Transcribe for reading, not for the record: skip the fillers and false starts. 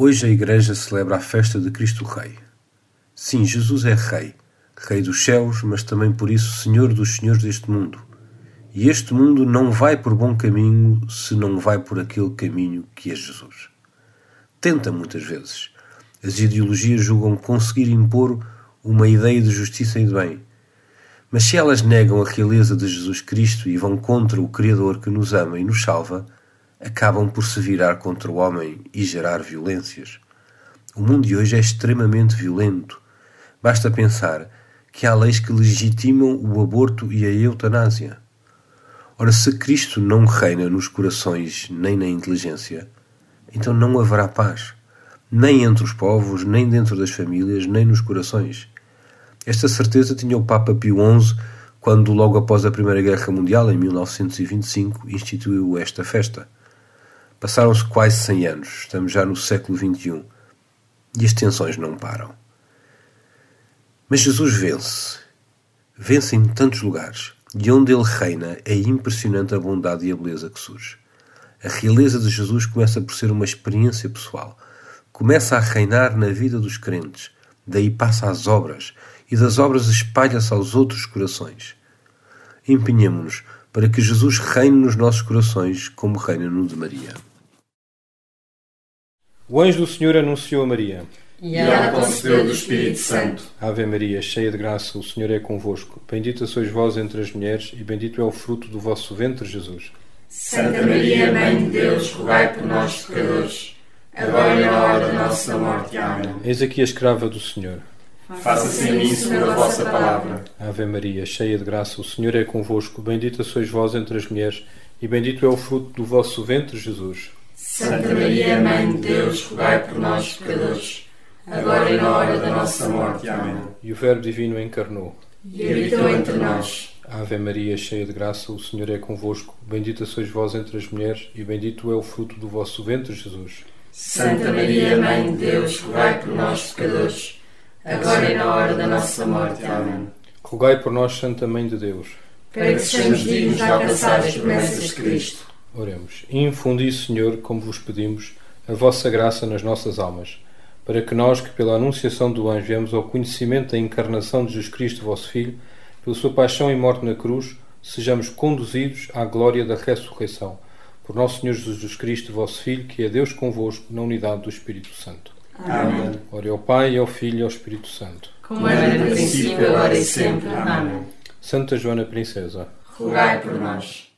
Hoje a Igreja celebra a festa de Cristo Rei. Sim, Jesus é Rei, Rei dos céus, mas também por isso Senhor dos senhores deste mundo. E este mundo não vai por bom caminho se não vai por aquele caminho que é Jesus. Tenta muitas vezes. As ideologias julgam conseguir impor uma ideia de justiça e de bem. Mas se elas negam a realeza de Jesus Cristo e vão contra o Criador que nos ama e nos salva, acabam por se virar contra o homem e gerar violências. O mundo de hoje é extremamente violento. Basta pensar que há leis que legitimam o aborto e a eutanásia. Ora, se Cristo não reina nos corações nem na inteligência, então não haverá paz, nem entre os povos, nem dentro das famílias, nem nos corações. Esta certeza tinha o Papa Pio XI quando, logo após a Primeira Guerra Mundial, em 1925, instituiu esta festa. Passaram-se quase 100 anos, estamos já no século XXI, e as tensões não param. Mas Jesus vence. Vence em tantos lugares, e onde ele reina é impressionante a bondade e a beleza que surge. A realeza de Jesus começa por ser uma experiência pessoal. Começa a reinar na vida dos crentes, daí passa às obras, e das obras espalha-se aos outros corações. Empenhemo-nos para que Jesus reine nos nossos corações como reina no de Maria. O anjo do Senhor anunciou a Maria. E ela concebeu do Espírito Santo. Ave Maria, cheia de graça, o Senhor é convosco. Bendita sois vós entre as mulheres, e bendito é o fruto do vosso ventre, Jesus. Santa Maria, Mãe de Deus, rogai por nós, pecadores, agora e na hora da nossa morte. Amém. Eis aqui a escrava do Senhor. Faça-se em mim segundo a vossa palavra. Ave Maria, cheia de graça, o Senhor é convosco. Bendita sois vós entre as mulheres, e bendito é o fruto do vosso ventre, Jesus. Santa Maria, Mãe de Deus, rogai por nós, pecadores, agora e na hora da nossa morte. Amém. E o Verbo Divino encarnou. E habitou entre nós. Ave Maria, cheia de graça, o Senhor é convosco. Bendita sois vós entre as mulheres, e bendito é o fruto do vosso ventre, Jesus. Santa Maria, Mãe de Deus, rogai por nós, pecadores, agora e na hora da nossa morte. Amém. Rogai por nós, Santa Mãe de Deus, para que sejamos dignos de alcançar as promessas de Cristo. Oremos. Infundi, Senhor, como vos pedimos, a vossa graça nas nossas almas, para que nós, que pela anunciação do anjo viemos ao conhecimento da encarnação de Jesus Cristo, vosso Filho, pela sua paixão e morte na cruz, sejamos conduzidos à glória da ressurreição. Por nosso Senhor Jesus Cristo, vosso Filho, que é Deus convosco, na unidade do Espírito Santo. Amém. Ore ao Pai, ao Filho e ao Espírito Santo. Como era no princípio, agora e sempre. Amém. Santa Joana Princesa, rogai por nós.